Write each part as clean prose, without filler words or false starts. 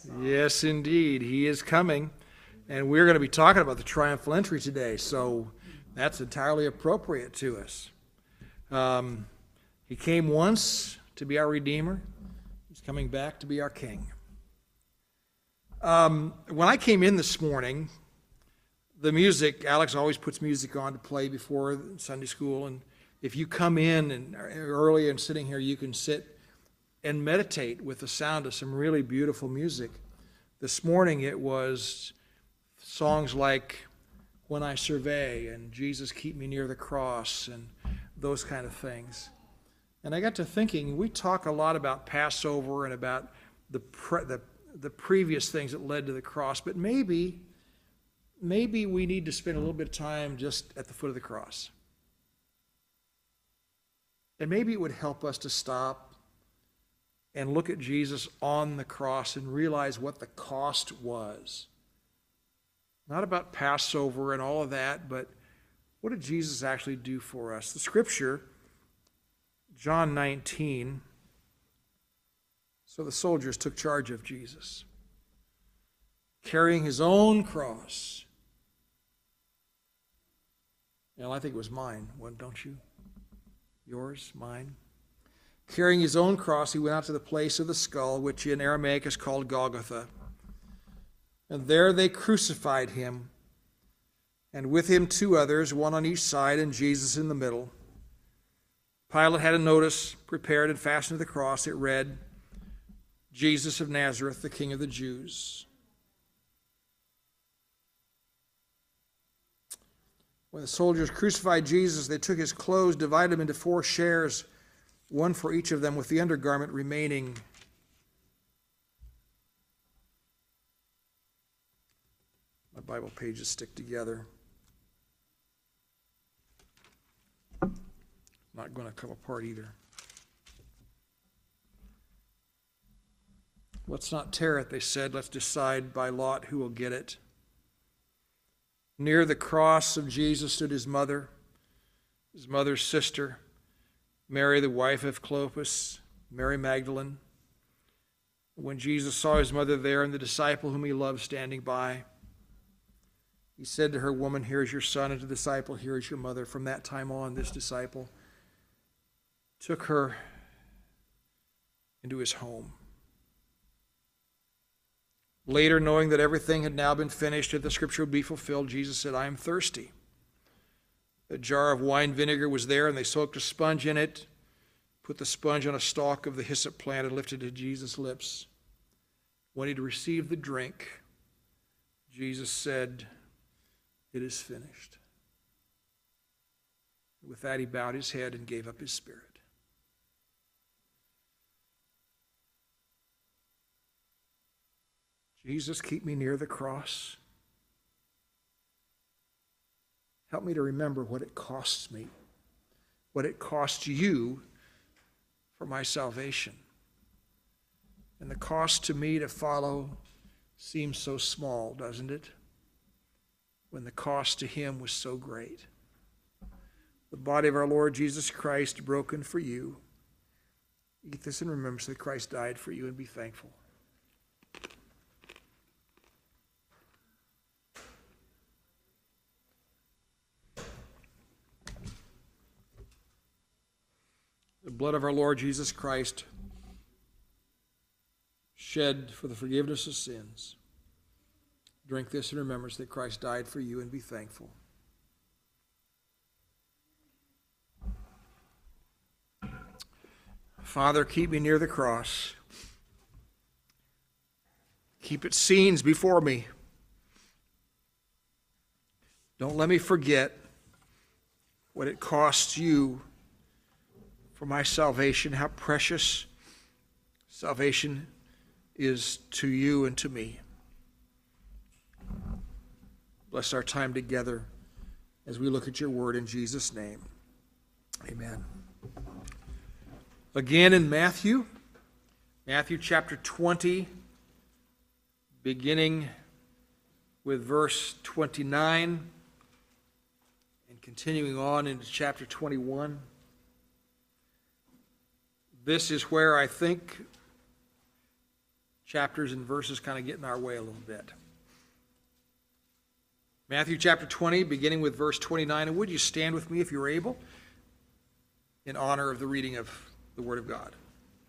Yes, indeed. He is coming. And we're going to be talking about the triumphal entry today, so that's entirely appropriate to us. He came once to be our Redeemer. He's coming back to be our King. When I came in this morning, the music, Alex always puts music on to play before Sunday school, and if you come in and early and sitting here, you can sit and meditate with the sound of some really beautiful music. This morning it was songs like When I Survey and Jesus Keep Me Near the Cross and those kind of things. And I got to thinking, we talk a lot about Passover and about the previous things that led to the cross, but maybe we need to spend a little bit of time just at the foot of the cross. And maybe it would help us to stop and look at Jesus on the cross and realize what the cost was. Not about Passover and all of that, but what did Jesus actually do for us? The scripture, John 19, so the soldiers took charge of Jesus, carrying his own cross. Well, I think it was mine, don't you? Yours, mine. Carrying his own cross, he went out to the place of the skull, which in Aramaic is called Golgotha. And there they crucified him, and with him two others, one on each side and Jesus in the middle. Pilate had a notice prepared and fastened to the cross. It read, Jesus of Nazareth, the King of the Jews. When the soldiers crucified Jesus, they took his clothes, divided them into 4 shares, one for each of them, with the undergarment remaining. My Bible pages stick together. Not going to come apart either. Let's not tear it, they said. Let's decide by lot who will get it. Near the cross of Jesus stood his mother's sister, Mary, the wife of Clopas, Mary Magdalene. When Jesus saw his mother there and the disciple whom he loved standing by, he said to her, Woman, here is your son, and to the disciple, here is your mother. From that time on, this disciple took her into his home. Later, knowing that everything had now been finished, that the scripture would be fulfilled, Jesus said, I am thirsty. A jar of wine vinegar was there, and they soaked a sponge in it, put the sponge on a stalk of the hyssop plant, and lifted it to Jesus' lips. When he'd received the drink, Jesus said, It is finished. With that, he bowed his head and gave up his spirit. Jesus, keep me near the cross. Help me to remember what it costs me, what it costs you for my salvation. And the cost to me to follow seems so small, doesn't it? When the cost to him was so great. The body of our Lord Jesus Christ broken for you. Eat this in remembrance that Christ died for you, and be thankful. The blood of our Lord Jesus Christ, shed for the forgiveness of sins. Drink this in remembrance that Christ died for you, and be thankful. Father, keep me near the cross. Keep its scenes before me. Don't let me forget what it costs you for my salvation, how precious salvation is to you and to me. Bless our time together as we look at your word in Jesus' name. Amen. Again in Matthew chapter 20, beginning with verse 29 and continuing on into chapter 21. This is where I think chapters and verses kind of get in our way a little bit. Matthew chapter 20, beginning with verse 29. And would you stand with me if you're able, in honor of the reading of the Word of God.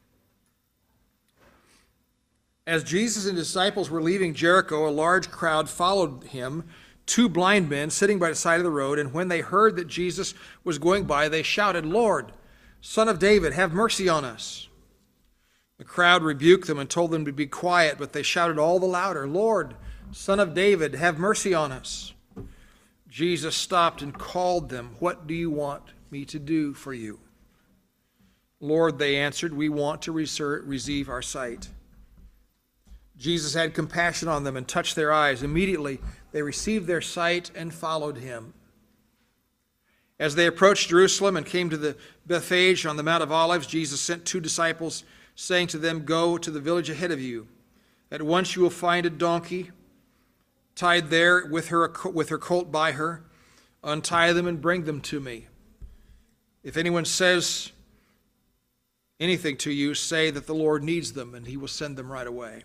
As Jesus and his disciples were leaving Jericho, a large crowd followed him, 2 blind men sitting by the side of the road. And when they heard that Jesus was going by, they shouted, "Lord, Son of David, have mercy on us." The crowd rebuked them and told them to be quiet, but they shouted all the louder, "Lord, Son of David, have mercy on us." Jesus stopped and called them. "What do you want me to do for you?" "Lord," they answered, "we want to receive our sight." Jesus had compassion on them and touched their eyes. Immediately they received their sight and followed him. As they approached Jerusalem and came to the Bethphage on the Mount of Olives, Jesus sent 2 disciples, saying to them, "Go to the village ahead of you. At once you will find a donkey tied there with her colt by her. Untie them and bring them to me. If anyone says anything to you, say that the Lord needs them, and he will send them right away."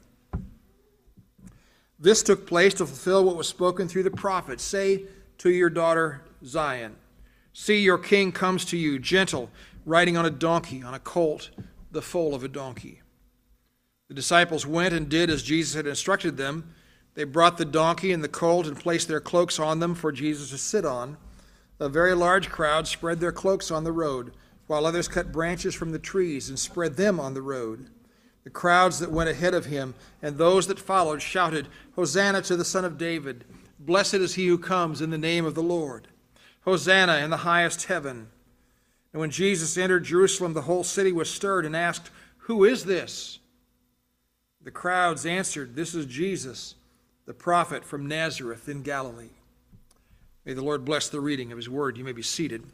This took place to fulfill what was spoken through the prophet. "Say to your daughter Zion, see, your king comes to you, gentle, riding on a donkey, on a colt, the foal of a donkey." The disciples went and did as Jesus had instructed them. They brought the donkey and the colt and placed their cloaks on them for Jesus to sit on. A very large crowd spread their cloaks on the road, while others cut branches from the trees and spread them on the road. The crowds that went ahead of him and those that followed shouted, "Hosanna to the Son of David! Blessed is he who comes in the name of the Lord! Hosanna in the highest heaven!" And when Jesus entered Jerusalem, the whole city was stirred and asked, "Who is this?" The crowds answered, "This is Jesus, the prophet from Nazareth in Galilee." May the Lord bless the reading of his word. You may be seated.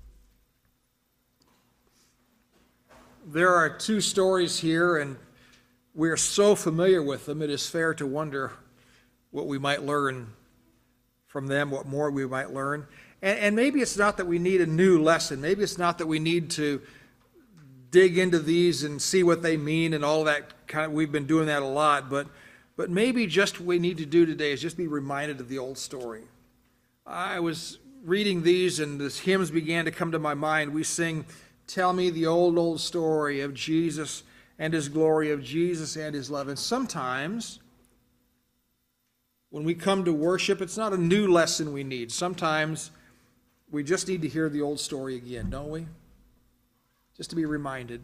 There are 2 stories here, and we're so familiar with them, it is fair to wonder what we might learn from them, what more we might learn. And maybe it's not that we need a new lesson. Maybe it's not that we need to dig into these and see what they mean and all that kind of, we've been doing that a lot, but maybe just what we need to do today is just be reminded of the old story. I was reading these and the hymns began to come to my mind. We sing, "Tell me the old story of Jesus and his glory, of Jesus and his love." And sometimes when we come to worship, it's not a new lesson we need. Sometimes we just need to hear the old story again, don't we? Just to be reminded.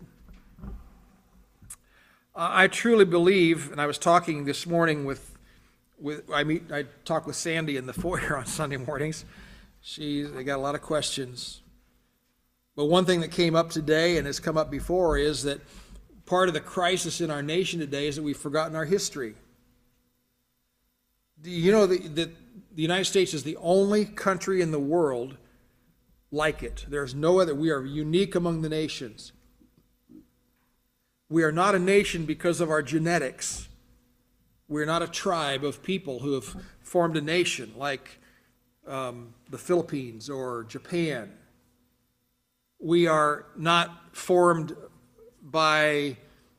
I truly believe, and I was talking this morning I talk with Sandy in the foyer on Sunday mornings. They got a lot of questions. But one thing that came up today and has come up before is that part of the crisis in our nation today is that we've forgotten our history. Do you know that the United States is the only country in the world like it? There's no other. We are unique among the nations. We are not a nation because of our genetics. We're not a tribe of people who have formed a nation like the Philippines or Japan. We are not formed by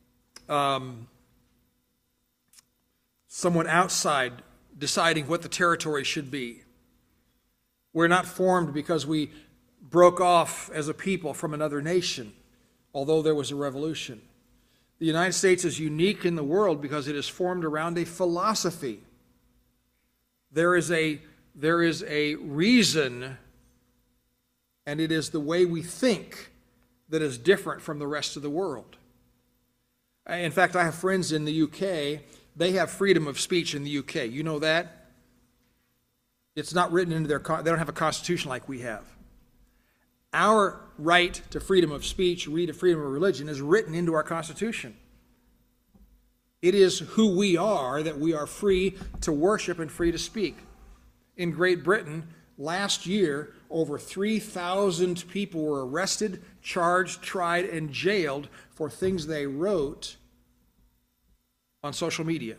someone outside deciding what the territory should be. We're not formed because we broke off as a people from another nation, although there was a revolution. The United States is unique in the world because it is formed around a philosophy. There is a reason, and it is the way we think that is different from the rest of the world. In fact, I have friends in the UK. They have freedom of speech in the UK. You know that? It's not written into they don't have a constitution like we have. Our right to freedom of speech, to freedom of religion, is written into our Constitution. It is who we are, that we are free to worship and free to speak. In Great Britain, last year, over 3,000 people were arrested, charged, tried, and jailed for things they wrote on social media.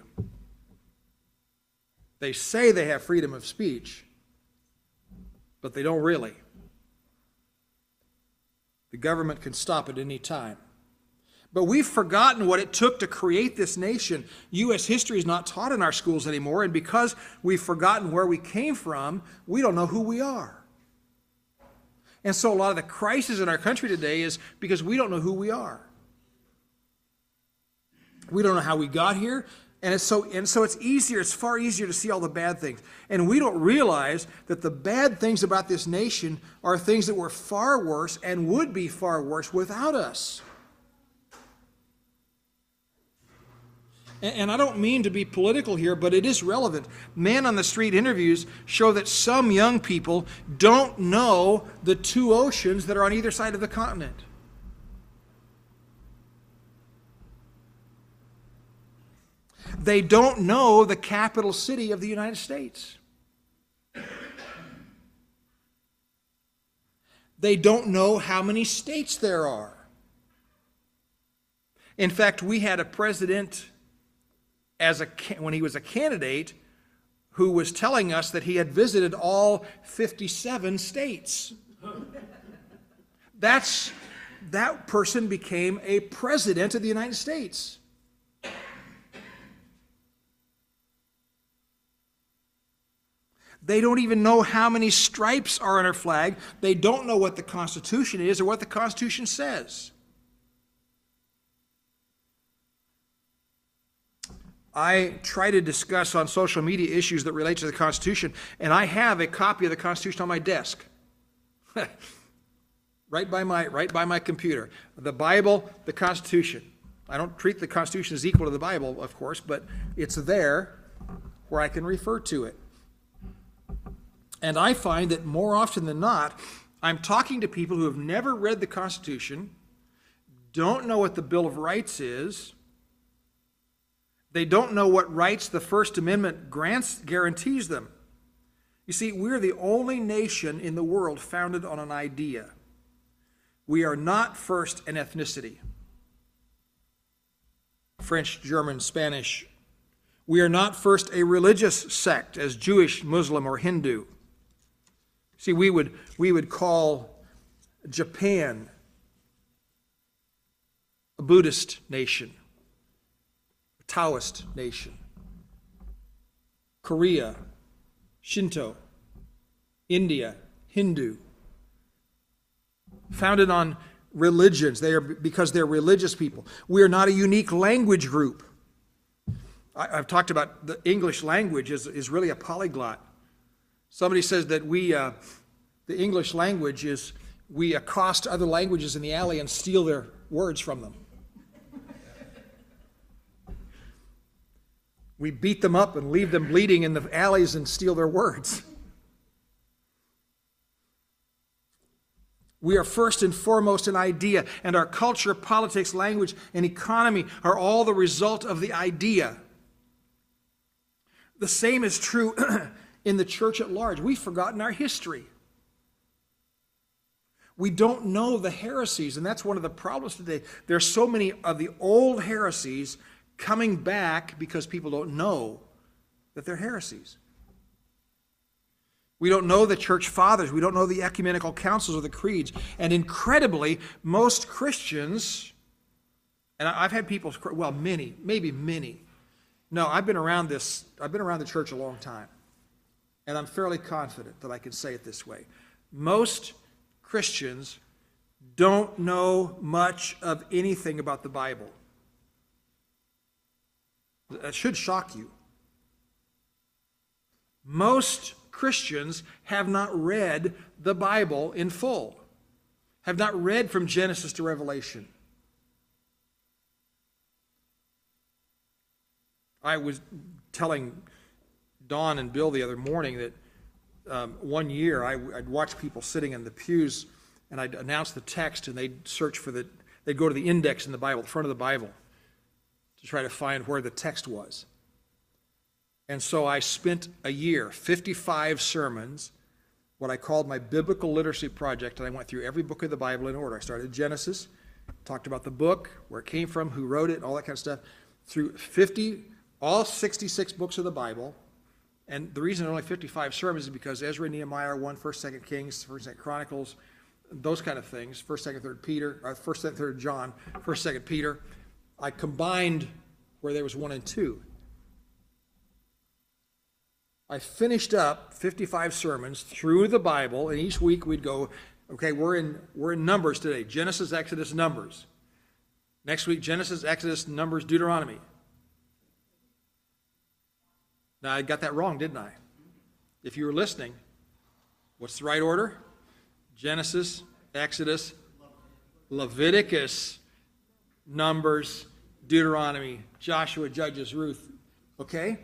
They say they have freedom of speech, but they don't really. The government can stop at any time. But we've forgotten what it took to create this nation. U.S. history is not taught in our schools anymore, and because we've forgotten where we came from, we don't know who we are. And so a lot of the crisis in our country today is because we don't know who we are. We don't know how we got here, and so it's easier, it's far easier to see all the bad things. And we don't realize that the bad things about this nation are things that were far worse and would be far worse without us. And I don't mean to be political here, but it is relevant. Man on the Street interviews show that some young people don't know the two oceans that are on either side of the continent. They don't know the capital city of the United States. They don't know how many states there are. In fact, we had a president when he was a candidate who was telling us that he had visited all 57 states. That person became a president of the United States. They don't even know how many stripes are on our flag. They don't know what the Constitution is or what the Constitution says. I try to discuss on social media issues that relate to the Constitution, and I have a copy of the Constitution on my desk, right by my computer. The Bible, the Constitution. I don't treat the Constitution as equal to the Bible, of course, but it's there where I can refer to it. And I find that more often than not, I'm talking to people who have never read the Constitution, don't know what the Bill of Rights is. They don't know what rights the First Amendment guarantees them. You see, we're the only nation in the world founded on an idea. We are not first an ethnicity. French, German, Spanish. We are not first a religious sect as Jewish, Muslim, or Hindu. See, we would call Japan a Buddhist nation, a Taoist nation. Korea, Shinto. India, Hindu. Founded on religions, because they're religious people. We are not a unique language group. I've talked about the English language is really a polyglot. Somebody says that the English language is, we accost other languages in the alley and steal their words from them. We beat them up and leave them bleeding in the alleys and steal their words. We are first and foremost an idea, and our culture, politics, language, and economy are all the result of the idea. The same is true in the church at large. We've forgotten our history. We don't know the heresies, and that's one of the problems today. There's so many of the old heresies coming back because people don't know that they're heresies. We don't know the church fathers. We don't know the ecumenical councils or the creeds. And incredibly, most Christians, and I've had people, well, many, maybe many. No, I've been around the church a long time. And I'm fairly confident that I can say it this way. Most Christians don't know much of anything about the Bible. That should shock you. Most Christians have not read the Bible in full, have not read from Genesis to Revelation. I was telling Don and Bill the other morning that one year I'd watch people sitting in the pews and I'd announce the text and they'd search for they'd go to the index in the Bible, the front of the Bible, to try to find where the text was. And so I spent a year, 55 sermons, what I called my biblical literacy project, and I went through every book of the Bible in order. I started Genesis, talked about the book, where it came from, who wrote it, all that kind of stuff, through all 66 books of the Bible. And the reason there are only 55 sermons is because Ezra, Nehemiah, 1, 1st, 2nd Kings, 1st, 2nd Chronicles, those kind of things, 1st, 2nd, 3rd Peter, or 1st, 2nd, 3rd John, 1st, 2nd Peter. I combined where there was 1 and 2. I finished up 55 sermons through the Bible, and each week we'd go, okay, we're in Numbers today. Genesis, Exodus, Numbers. Next week, Genesis, Exodus, Numbers, Deuteronomy. Now, I got that wrong, didn't I? If you were listening, what's the right order? Genesis, Exodus, Leviticus, Numbers, Deuteronomy, Joshua, Judges, Ruth. Okay?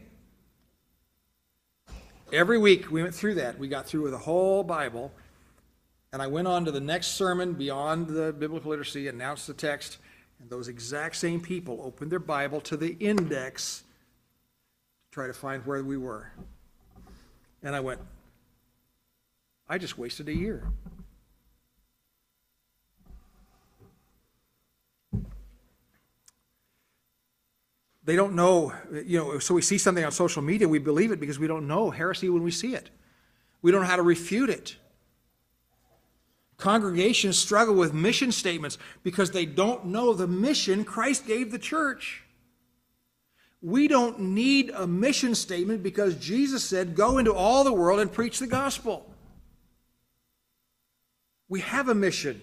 Every week we went through that. We got through the whole Bible. And I went on to the next sermon beyond the biblical literacy, announced the text, and those exact same people opened their Bible to the index to try to find where we were. And I went, I just wasted a year. They don't know, so we see something on social media, we believe it because we don't know heresy when we see it. We don't know how to refute it. Congregations struggle with mission statements because they don't know the mission Christ gave the church. We don't need a mission statement because Jesus said, go into all the world and preach the gospel. We have a mission.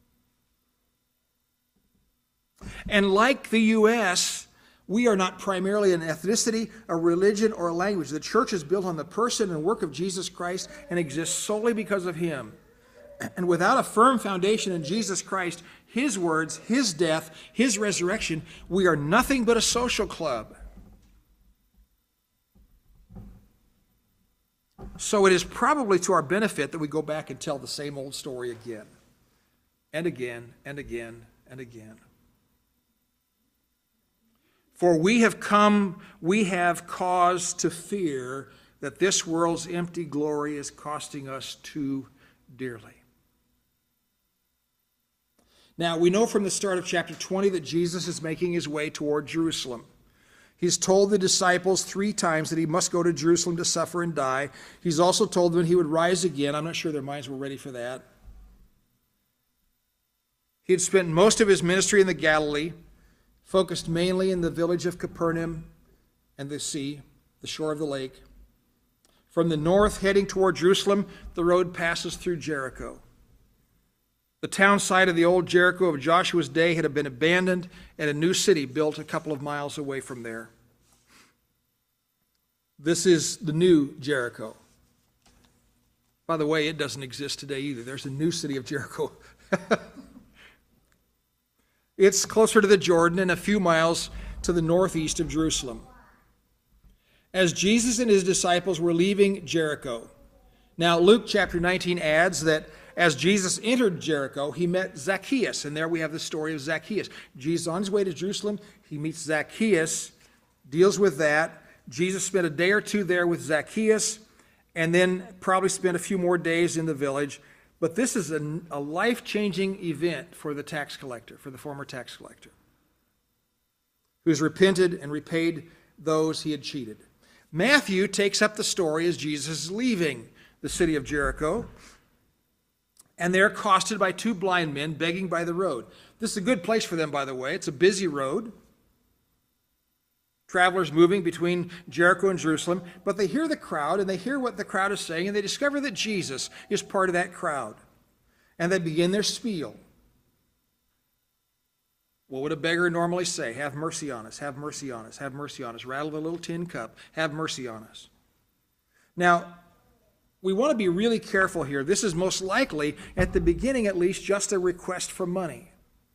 And like the U.S., we are not primarily an ethnicity, a religion, or a language. The church is built on the person and work of Jesus Christ and exists solely because of him. And without a firm foundation in Jesus Christ, his words, his death, his resurrection, we are nothing but a social club. So it is probably to our benefit that we go back and tell the same old story again and again and again and again. For we have cause to fear that this world's empty glory is costing us too dearly. Now, we know from the start of chapter 20 that Jesus is making his way toward Jerusalem. He's told the disciples 3 times that he must go to Jerusalem to suffer and die. He's also told them he would rise again. I'm not sure their minds were ready for that. He had spent most of his ministry in the Galilee, focused mainly in the village of Capernaum and the sea, the shore of the lake. From the north, heading toward Jerusalem, the road passes through Jericho. The town site of the old Jericho of Joshua's day had been abandoned and a new city built a couple of miles away from there. This is the new Jericho. By the way, it doesn't exist today either. There's a new city of Jericho. It's closer to the Jordan and a few miles to the northeast of Jerusalem. As Jesus and his disciples were leaving Jericho. Now, Luke chapter 19 adds that as Jesus entered Jericho, he met Zacchaeus. And there we have the story of Zacchaeus. Jesus, on his way to Jerusalem, he meets Zacchaeus, deals with that. Jesus spent a day or two there with Zacchaeus, and then probably spent a few more days in the village. But this is a life-changing event for the tax collector, for the former tax collector, who's repented and repaid those he had cheated. Matthew takes up the story as Jesus is leaving the city of Jericho, and they're accosted by 2 blind men begging by the road. This is a good place for them, by the way. It's a busy road. Travelers moving between Jericho and Jerusalem, but they hear the crowd, and they hear what the crowd is saying, and they discover that Jesus is part of that crowd. And they begin their spiel. What would a beggar normally say? Have mercy on us, have mercy on us, have mercy on us. Rattle the little tin cup, have mercy on us. Now, we want to be really careful here. This is most likely, at the beginning at least, just a request for money.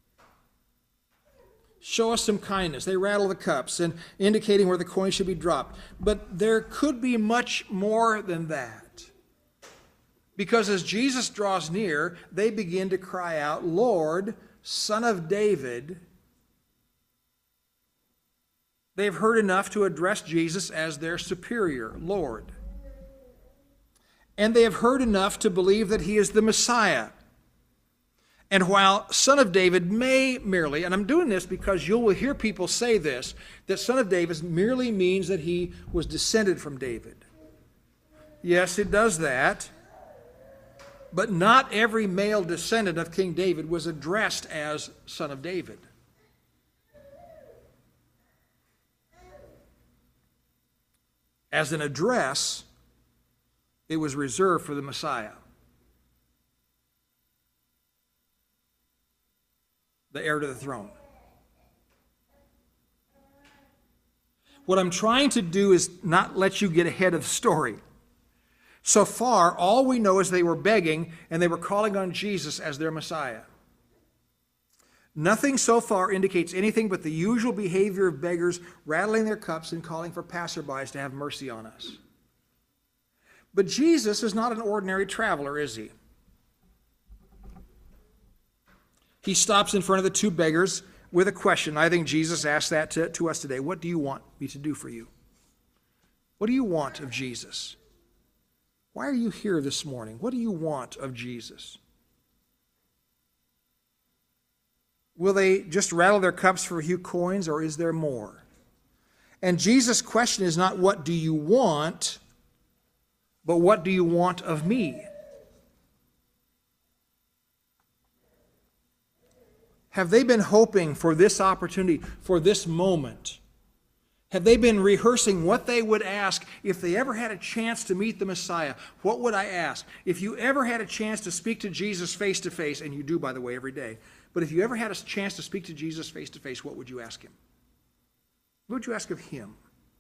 Show us some kindness. They rattle the cups and indicating where the coin should be dropped. But there could be much more than that. Because as Jesus draws near, they begin to cry out, Lord, Son of David. They've heard enough to address Jesus as their superior, Lord. And they have heard enough to believe that he is the Messiah. And while Son of David may merely, and I'm doing this because you will hear people say this, that Son of David merely means that he was descended from David. Yes, it does that. But not every male descendant of King David was addressed as son of David. As an address, it was reserved for the Messiah, the heir to the throne. What I'm trying to do is not let you get ahead of the story. So far, all we know is they were begging and they were calling on Jesus as their Messiah. Nothing so far indicates anything but the usual behavior of beggars rattling their cups and calling for passerbys to have mercy on us. But Jesus is not an ordinary traveler, is he? He stops in front of the two beggars with a question. I think Jesus asked that to us today. What do you want me to do for you? What do you want of Jesus? Why are you here this morning? What do you want of Jesus? Will they just rattle their cups for a few coins, or is there more? And Jesus' question is not, what do you want, but what do you want of me? Have they been hoping for this opportunity, for this moment? Have they been rehearsing what they would ask if they ever had a chance to meet the Messiah? What would I ask? If you ever had a chance to speak to Jesus face to face, and you do, by the way, every day, but if you ever had a chance to speak to Jesus face to face, what would you ask him? What would you ask of him?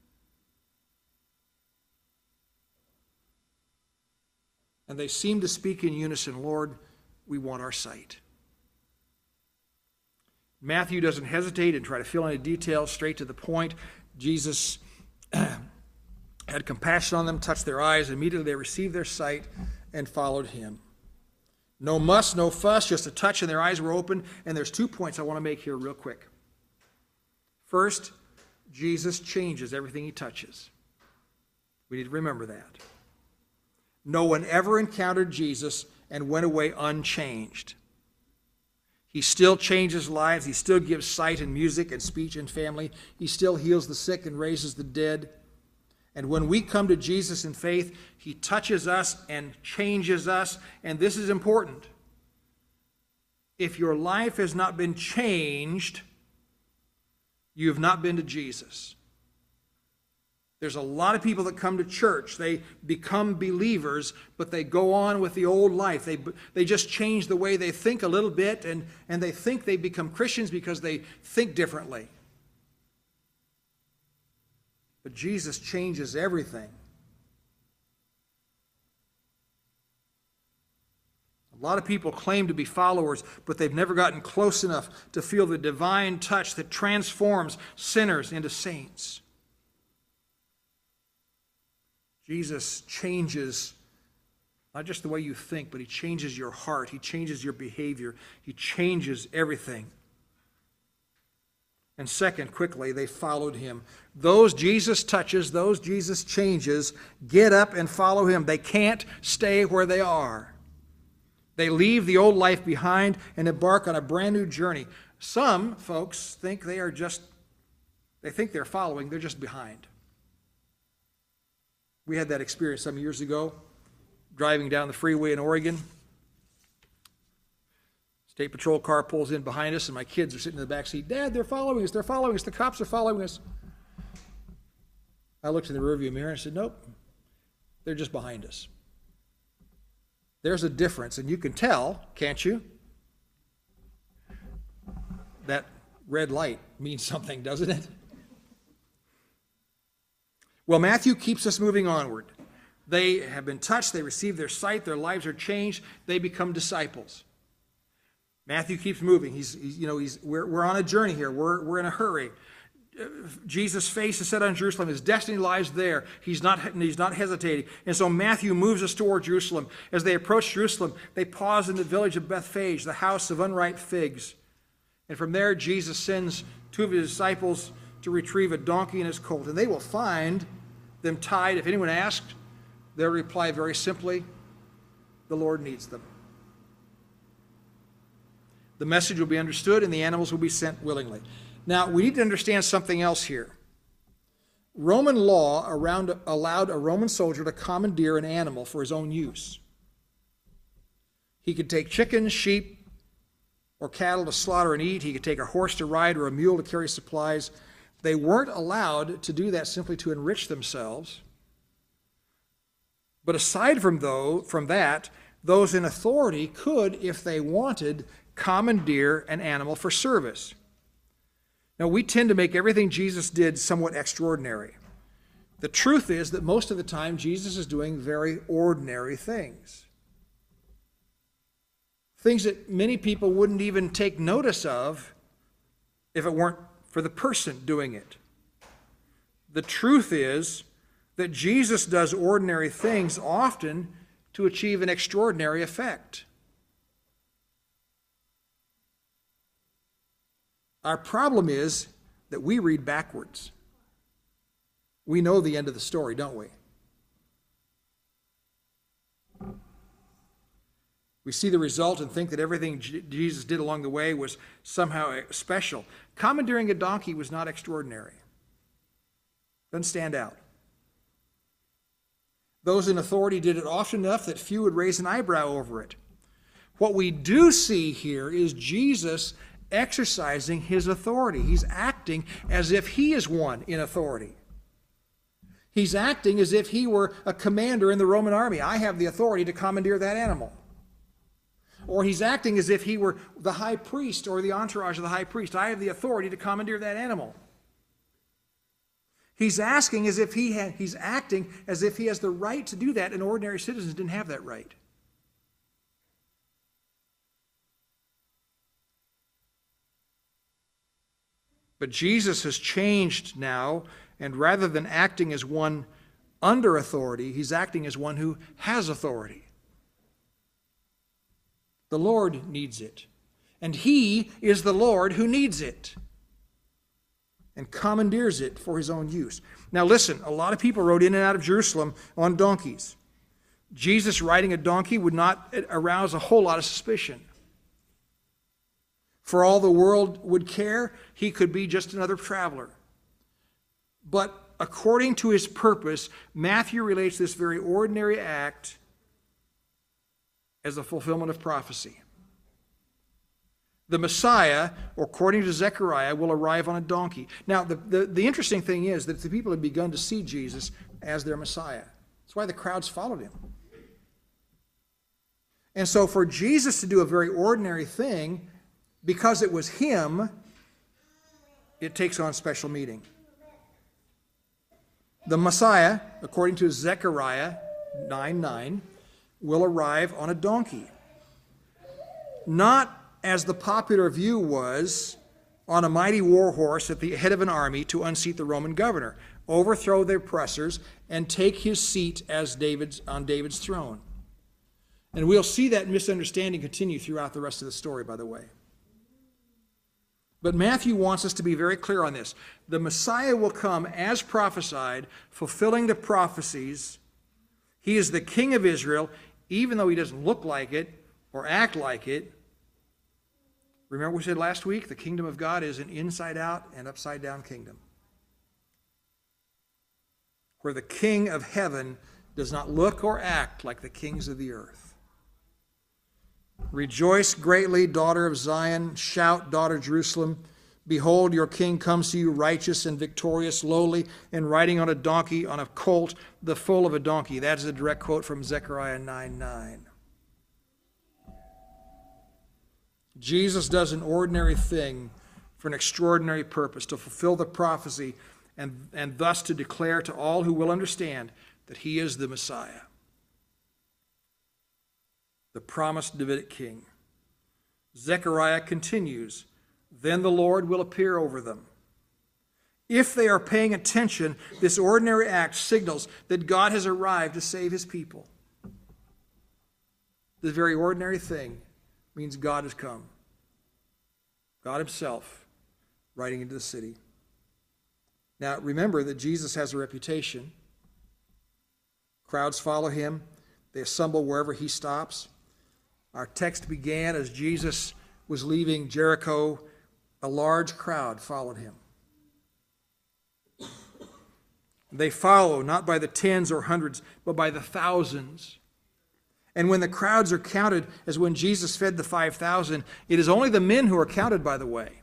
And they seem to speak in unison, Lord, we want our sight. Matthew doesn't hesitate and try to fill in the details, straight to the point. Jesus had compassion on them, touched their eyes. Immediately they received their sight and followed him. No muss, no fuss, just a touch, and their eyes were open. And there's 2 points I want to make here real quick. First, Jesus changes everything he touches. We need to remember that. No one ever encountered Jesus and went away unchanged. He still changes lives. He still gives sight and music and speech and family. He still heals the sick and raises the dead. And when we come to Jesus in faith, he touches us and changes us. And this is important. If your life has not been changed, you have not been to Jesus. There's a lot of people that come to church. They become believers, but they go on with the old life. They just change the way they think a little bit, and they think they become Christians because they think differently. But Jesus changes everything. A lot of people claim to be followers, but they've never gotten close enough to feel the divine touch that transforms sinners into saints. Jesus changes not just the way you think, but he changes your heart. He changes your behavior. He changes everything. And second, quickly, they followed him. Those Jesus touches, those Jesus changes, get up and follow him. They can't stay where they are. They leave the old life behind and embark on a brand new journey. Some folks think they think they're following, they're just behind. We had that experience some years ago, driving down the freeway in Oregon. State patrol car pulls in behind us, and my kids are sitting in the back seat. Dad, they're following us. They're following us. The cops are following us. I looked in the rearview mirror and I said, nope, they're just behind us. There's a difference, and you can tell, can't you? That red light means something, doesn't it? Well, Matthew keeps us moving onward. They have been touched. They receive their sight. Their lives are changed. They become disciples. Matthew keeps moving. We're on a journey here. We're in a hurry. Jesus' face is set on Jerusalem. His destiny lies there. He's not hesitating. And so Matthew moves us toward Jerusalem. As they approach Jerusalem, they pause in the village of Bethphage, the house of unripe figs. And from there, Jesus sends two of his disciples to retrieve a donkey and his colt. And they will find them tied. If anyone asked, they'll reply very simply, the Lord needs them. The message will be understood and the animals will be sent willingly. Now, we need to understand something else here. Roman law allowed a Roman soldier to commandeer an animal for his own use. He could take chickens, sheep, or cattle to slaughter and eat. He could take a horse to ride or a mule to carry supplies. They weren't allowed to do that simply to enrich themselves. But aside from that, those in authority could, if they wanted, commandeer an animal for service. Now, we tend to make everything Jesus did somewhat extraordinary. The truth is that most of the time, Jesus is doing very ordinary things. Things that many people wouldn't even take notice of if it weren't for the person doing it. The truth is that Jesus does ordinary things often to achieve an extraordinary effect. Our problem is that we read backwards. We know the end of the story, don't we? We see the result and think that everything Jesus did along the way was somehow special. Commandeering a donkey was not extraordinary. Doesn't stand out. Those in authority did it often enough that few would raise an eyebrow over it. What we do see here is Jesus exercising his authority. He's acting as if he is one in authority. He's acting as if he were a commander in the Roman army. I have the authority to commandeer that animal. Or he's acting as if he were the high priest or the entourage of the high priest. I have the authority to commandeer that animal. He's acting as if he has the right to do that, and ordinary citizens didn't have that right. But Jesus has changed now, and rather than acting as one under authority, he's acting as one who has authority. The Lord needs it, and he is the Lord who needs it and commandeers it for his own use. Now listen, a lot of people rode in and out of Jerusalem on donkeys. Jesus riding a donkey would not arouse a whole lot of suspicion. For all the world would care, he could be just another traveler. But according to his purpose, Matthew relates this very ordinary act as a fulfillment of prophecy. The Messiah, according to Zechariah, will arrive on a donkey. Now, the interesting thing is that the people had begun to see Jesus as their Messiah. That's why the crowds followed him. And so for Jesus to do a very ordinary thing, because it was him, it takes on special meaning. The Messiah, according to Zechariah 9:9, will arrive on a donkey. Not as the popular view was, on a mighty war horse at the head of an army to unseat the Roman governor, overthrow the oppressors, and take his seat as on David's throne. And we'll see that misunderstanding continue throughout the rest of the story, by the way. But Matthew wants us to be very clear on this. The Messiah will come as prophesied, fulfilling the prophecies. He is the King of Israel, even though he doesn't look like it or act like it. Remember what we said last week? The kingdom of God is an inside-out and upside-down kingdom, where the King of heaven does not look or act like the kings of the earth. Rejoice greatly, daughter of Zion. Shout, daughter Jerusalem. Behold, your king comes to you, righteous and victorious, lowly, and riding on a donkey, on a colt, the foal of a donkey. That is a direct quote from Zechariah 9:9. Jesus does an ordinary thing for an extraordinary purpose, to fulfill the prophecy and thus to declare to all who will understand that he is the Messiah, the promised Davidic king. Zechariah continues, then the Lord will appear over them. If they are paying attention, this ordinary act signals that God has arrived to save his people. This very ordinary thing means God has come. God himself riding into the city. Now remember that Jesus has a reputation. Crowds follow him. They assemble wherever he stops. Our text began as Jesus was leaving Jericho. A large crowd followed him. They follow not by the tens or hundreds, but by the thousands. And when the crowds are counted, as when Jesus fed the 5,000, it is only the men who are counted, by the way.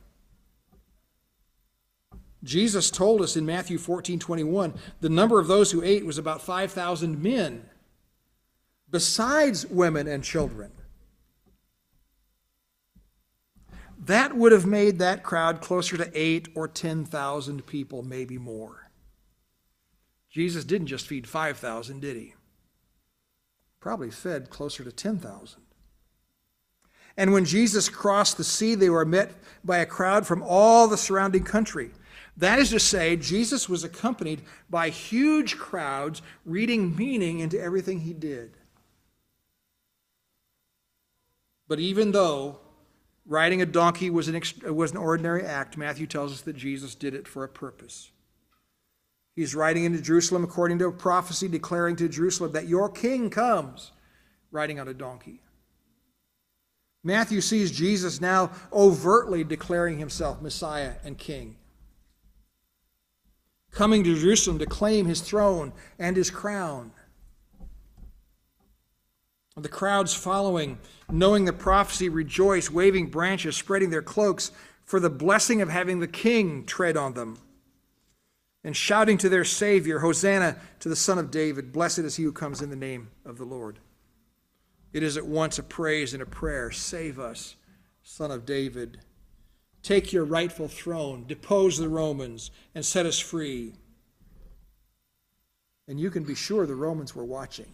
Jesus told us in Matthew 14:21, the number of those who ate was about 5,000 men, besides women and children. That would have made that crowd closer to 8,000 or 10,000 people, maybe more. Jesus didn't just feed 5,000, did he? Probably fed closer to 10,000. And when Jesus crossed the sea, they were met by a crowd from all the surrounding country. That is to say, Jesus was accompanied by huge crowds reading meaning into everything he did. But even though riding a donkey was an ordinary act, Matthew tells us that Jesus did it for a purpose. He's riding into Jerusalem according to a prophecy declaring to Jerusalem that your king comes riding on a donkey. Matthew sees Jesus now overtly declaring himself Messiah and King, coming to Jerusalem to claim his throne and his crown. The crowds following, knowing the prophecy, rejoice, waving branches, spreading their cloaks for the blessing of having the king tread on them, and shouting to their Savior, Hosanna to the Son of David, blessed is he who comes in the name of the Lord. It is at once a praise and a prayer. Save us, Son of David. Take your rightful throne, depose the Romans, and set us free. And you can be sure the Romans were watching.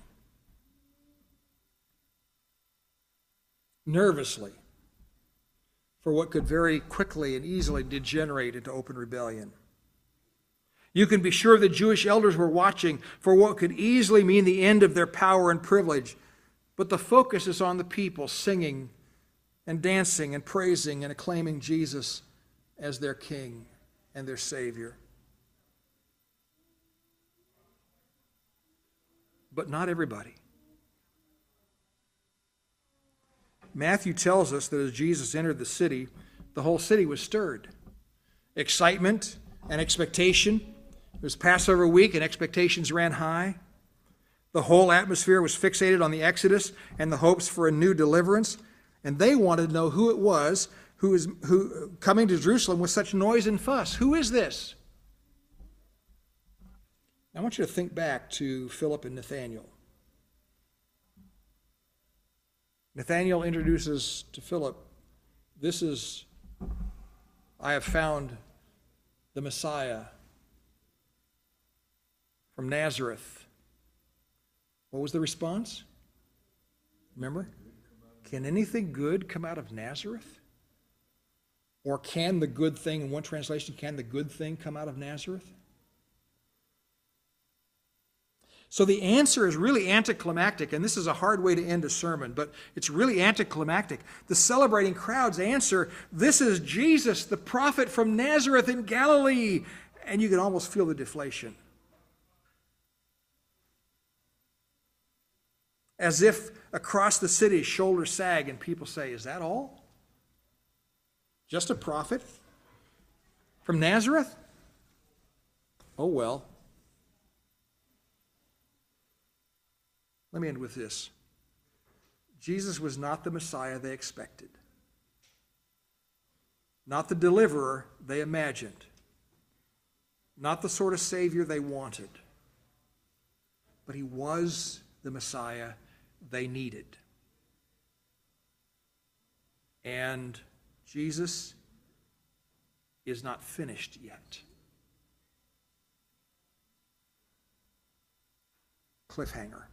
Nervously, for what could very quickly and easily degenerate into open rebellion. You can be sure the Jewish elders were watching for what could easily mean the end of their power and privilege. But the focus is on the people singing and dancing and praising and acclaiming Jesus as their King and their Savior. But not everybody. Matthew tells us that as Jesus entered the city, the whole city was stirred. Excitement and expectation. It was Passover week and expectations ran high. The whole atmosphere was fixated on the Exodus and the hopes for a new deliverance. And they wanted to know who it was who coming to Jerusalem with such noise and fuss. Who is this? I want you to think back to Philip and Nathanael. Nathanael introduces to Philip, I have found the Messiah from Nazareth. What was the response? Remember? Can anything good come out of Nazareth? Or can the good thing, in one translation, can the good thing come out of Nazareth? So the answer is really anticlimactic, and this is a hard way to end a sermon, but it's really anticlimactic. The celebrating crowds answer, this is Jesus, the prophet from Nazareth in Galilee. And you can almost feel the deflation. As if across the city shoulders sag and people say, is that all? Just a prophet from Nazareth? Oh well. Let me end with this. Jesus was not the Messiah they expected. Not the deliverer they imagined. Not the sort of Savior they wanted. But he was the Messiah they needed. And Jesus is not finished yet. Cliffhanger.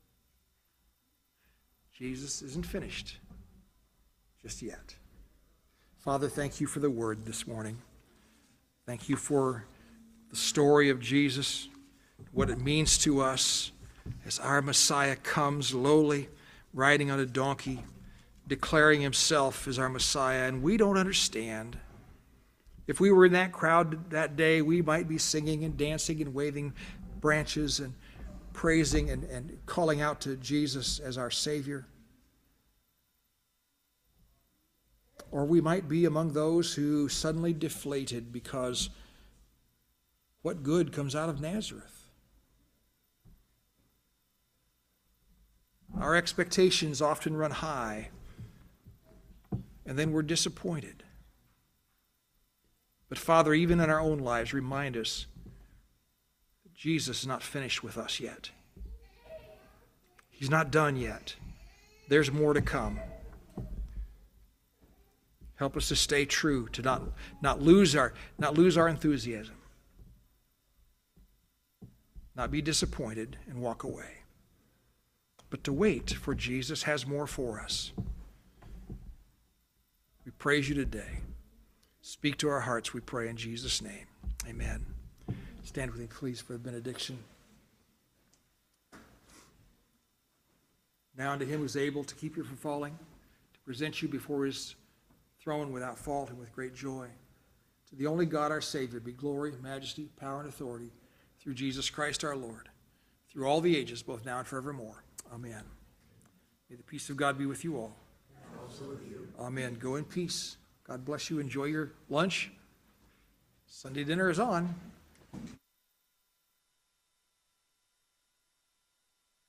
Jesus isn't finished just yet. Father, thank you for the word this morning. Thank you for the story of Jesus, what it means to us as our Messiah comes lowly, riding on a donkey, declaring himself as our Messiah, and we don't understand. If we were in that crowd that day, we might be singing and dancing and waving branches and praising and calling out to Jesus as our Savior. Or we might be among those who suddenly deflated because what good comes out of Nazareth? Our expectations often run high, and then we're disappointed. But Father, even in our own lives, remind us that Jesus is not finished with us yet. He's not done yet. There's more to come. Help us to stay true, to not lose our enthusiasm, not be disappointed and walk away, but to wait, for Jesus has more for us. We praise you today. Speak to our hearts, we pray in Jesus' name. Amen. Stand with me, please, for the benediction. Now unto him who is able to keep you from falling, to present you before his throne without fault and with great joy. To the only God our Savior be glory, majesty, power, and authority through Jesus Christ our Lord, through all the ages, both now and forevermore. Amen. May the peace of God be with you all. And also with you. Amen. Go in peace. God bless you. Enjoy your lunch. Sunday dinner is on.